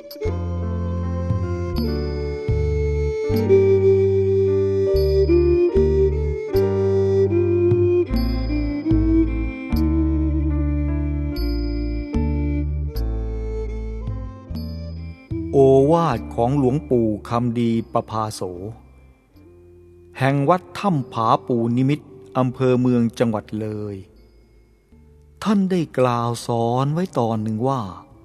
โอวาทของหลวงปู่คำดีประภาโสแห่งวัดถ้ำผาปูนิมิตรอำเภอเมืองจังหวัดเลยท่านได้กล่าวสอนไว้ตอนหนึ่งว่า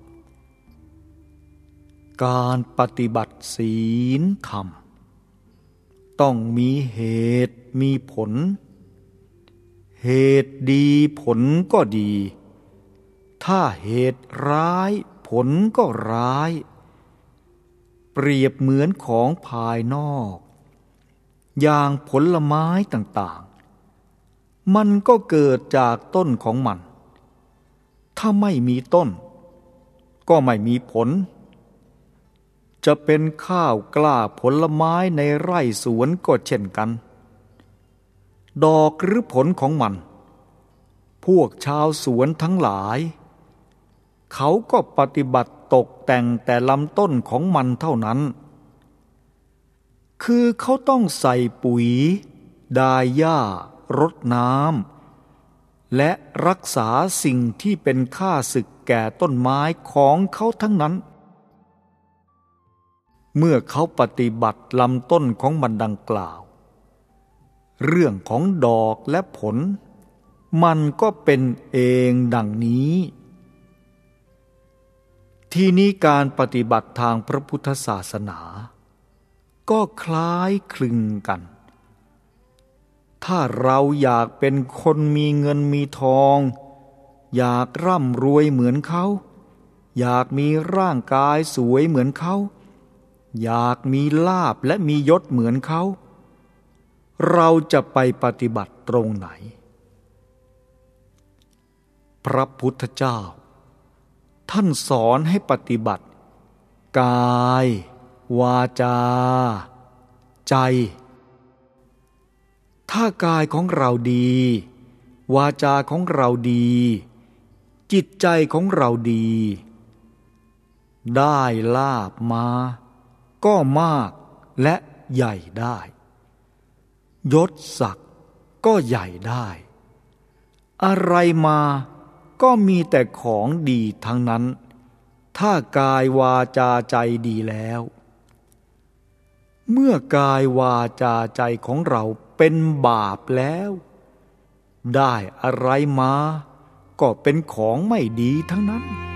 การปฏิบัติศีลธรรมต้องมีเหตุมีผลเหตุดีผลก็ดีถ้าเหตุร้ายผลก็ร้ายเปรียบเหมือนของภายนอกอย่างผลไม้ต่างๆมันก็เกิดจากต้นของมันถ้าไม่มีต้นก็ไม่มีผลจะเป็นข้าวกล้าผลไม้ในไร่สวนก็เช่นกันดอกหรือผลของมันพวกชาวสวนทั้งหลายเขาก็ปฏิบัติตกแต่งแต่ลำต้นของมันเท่านั้นคือเขาต้องใส่ปุ๋ยดาหญ้ารดน้ำและรักษาสิ่งที่เป็นข้าศึกแก่ต้นไม้ของเขาทั้งนั้นเมื่อเขาปฏิบัติลำต้นของมันดังกล่าวเรื่องของดอกและผลมันก็เป็นเองดังนี้ที่นี้การปฏิบัติทางพระพุทธศาสนาก็คล้ายคลึงกันถ้าเราอยากเป็นคนมีเงินมีทองอยากร่ำรวยเหมือนเขาอยากมีร่างกายสวยเหมือนเขาอยากมีลาภและมียศเหมือนเขาเราจะไปปฏิบัติตรงไหนพระพุทธเจ้าท่านสอนให้ปฏิบัติกายวาจาใจถ้ากายของเราดีวาจาของเราดีจิตใจของเราดีได้ลาภมาก็มากและใหญ่ได้ยศศักดิ์ก็ใหญ่ได้อะไรมาก็มีแต่ของดีทั้งนั้นถ้ากายวาจาใจดีแล้วเมื่อกายวาจาใจของเราเป็นบาปแล้วได้อะไรมาก็เป็นของไม่ดีทั้งนั้น